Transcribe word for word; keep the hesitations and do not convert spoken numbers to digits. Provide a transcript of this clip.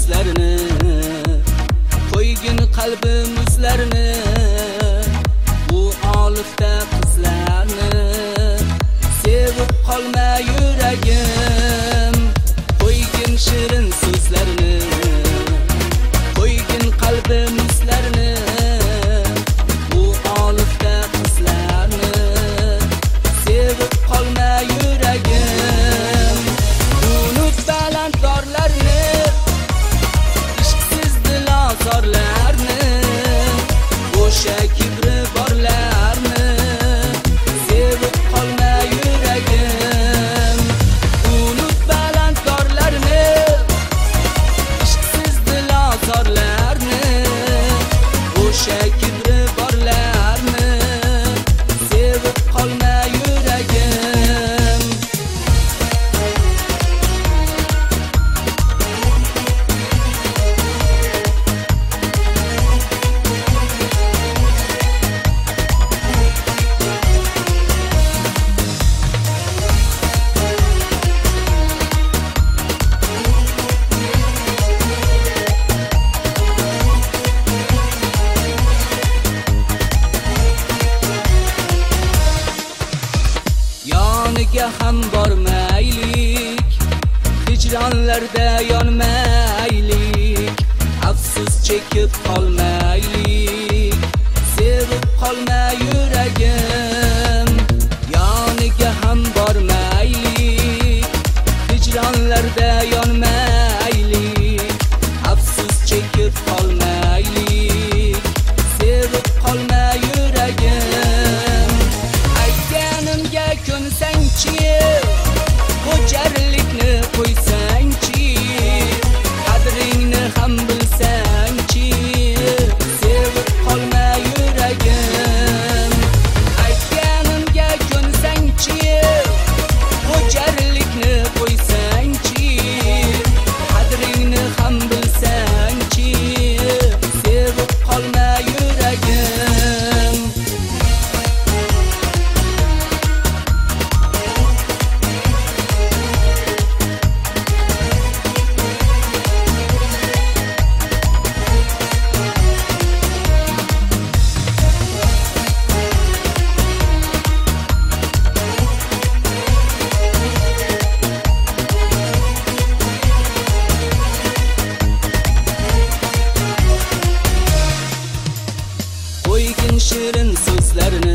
so'zlarini, qo'ygin qalbim o'zlarini, bu olifda qizlarni sevib qolma yuragim. Qo'ygin shirin so'zlarini, qo'ygin qalbim o'zlarini, bu olifda qizlarni sevib qolma yuragim. Unut balandorlarni, ishqsiz dilozorlarni, o'sha kibri borlarni sevib qolma yuragim. Unut balandorlarni, ishqsiz dilozorlarni, o'sha kibri borlarni sevib qolma yuragim. Yoniga ham bormaylik, hijronlarda yonmaylik, afsus chekib qolmaylik, sevib qolma yuragim. Yoniga ham bormaylik, hijronlarda yonmaylik, afsus chekib qolmaylik, sevib qolma yuragim. Aytganimga ko'nsangchi, o'jarlikni qo'ysangchi, qadringni ham bilsangchi, sevib qolma yuragim. Aytganimga ko'nsangchi, o'jarlikni qo'ysangchi, qadringni ham bilsangchi, sevib qolma yuragim. Qo'ygin shirin so'zlarini,